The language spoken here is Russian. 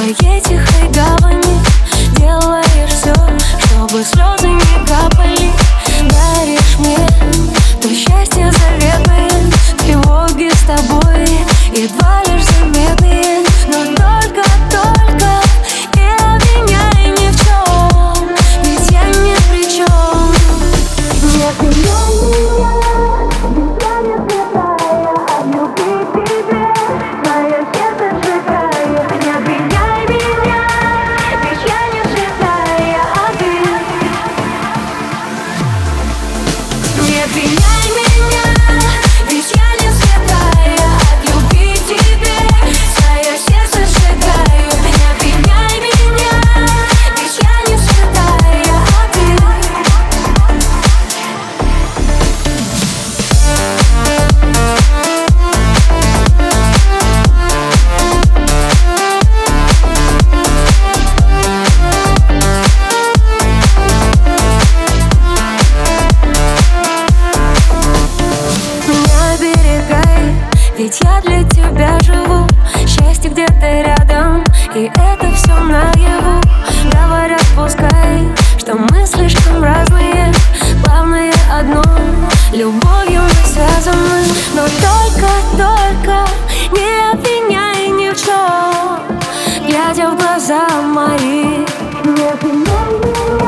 твоей тихой гавани делаешь все, чтобы слезы не капали. Даришь мне то счастье заветное, тревоги с тобой едва лишь заметные. Но только не обвиняй ни в чем, ведь я ни при чем. Не обвиняй меня, ведь я не святая, от любви к тебе мое сердце сжигаю. Не обвиняй меня, ведь я не святая, а ты. Не обвиняй меня, ведь я не святая, от любви к тебе свое сердце сжигаю. Не обвиняй меня, ведь я не святая, а ты. Ведь я для тебя живу, счастье где-то рядом, и это все наяву. Говорят, пускай, что мы слишком разные, главное одно, любовью мы связаны. Но только не обвиняй ни в чем, глядя в глаза мои. Не обвиняй меня.